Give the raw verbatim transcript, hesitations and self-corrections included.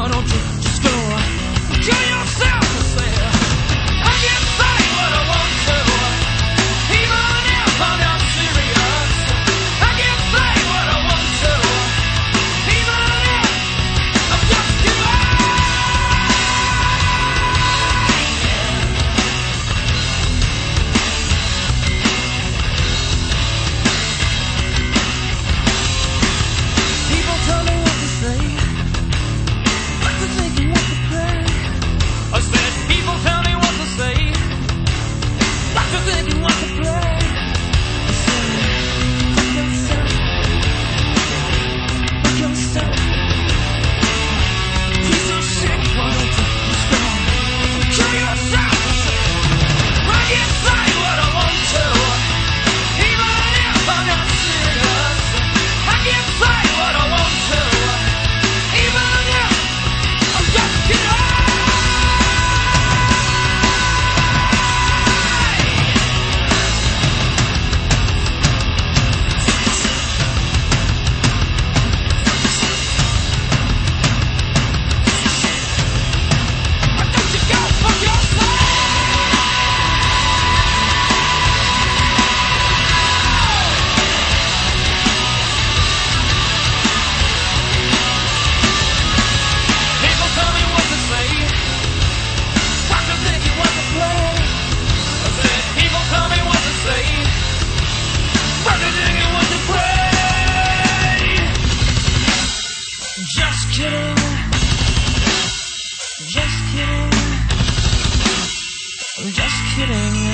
don't you just go kill yourself and say, I can't say what I want to, even if I'm not serious. I can't say what I want to, even if I'm just too People tell me what to say, what to think and what to pray. I said, people tell me what to say, what to think and what to pray. I said, fuck yourself, fuck yourself. Piece of shit, why don't you just go kill yourself? I can't say what I want to, even if I'm not serious. I can't say what I want to, even if I'm just too Why don't you go fuck yourself? People tell me what to say, what to think and what to play. I said, people tell me what to say, what to think and what to pray. Just kidding, just kidding, I'm just kidding.